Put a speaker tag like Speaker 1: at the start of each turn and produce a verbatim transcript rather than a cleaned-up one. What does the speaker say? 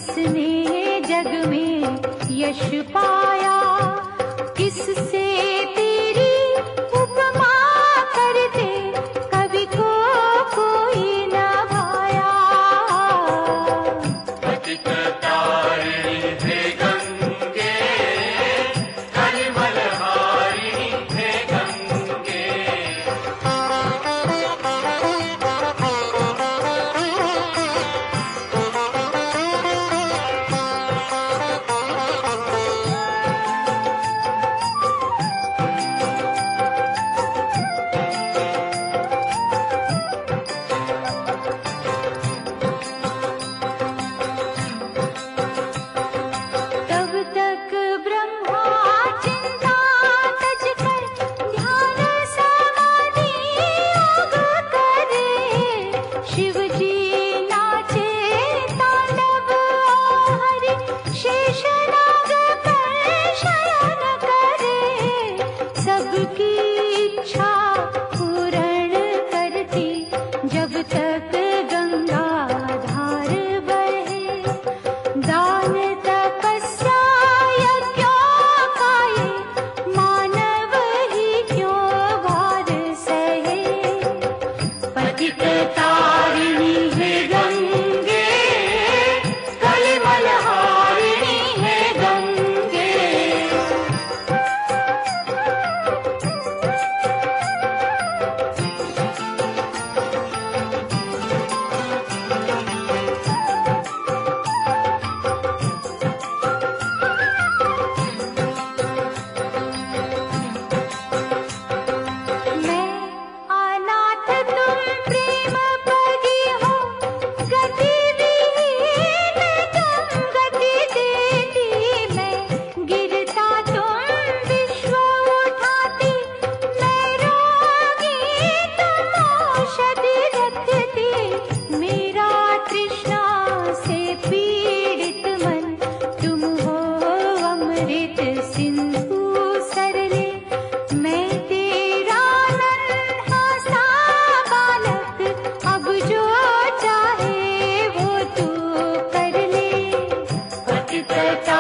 Speaker 1: किसने जग में यश पाया, किससे तेरी उपमा करते कवि को कोई न भाया।
Speaker 2: पतित तारिणी हे गंगे, कलिमल हारिणी हे गंगे।
Speaker 1: तब तक ब्रह्मा चिंता तज कर ध्यान समाधि योग करे, शिव जी नाचे तांडव हरि शेषनाग पर शयन करे। सबकी इच्छा पूर्ण करती जब तक गंगा धार बहे, दान तपस्या यज्ञों का ये मानव ही क्यों भार सहे। पतित तारिणी हे गंगे, कलिमल हारिणी हे गंगे। मैं अनाथ तुम प्रेम पगी हो, गति विहीन तुम गति देती। मैं गिरता तुम विश्व उठाती, मैं रोगी तुम औषधि रखती। मेरा तृष्णा से पीड़ित मन, तुम हो अमृत सिंधु सरले। मैं तेरा नन्हा सा बालक, अब जो चाहे वो तू कर ले।
Speaker 2: पतित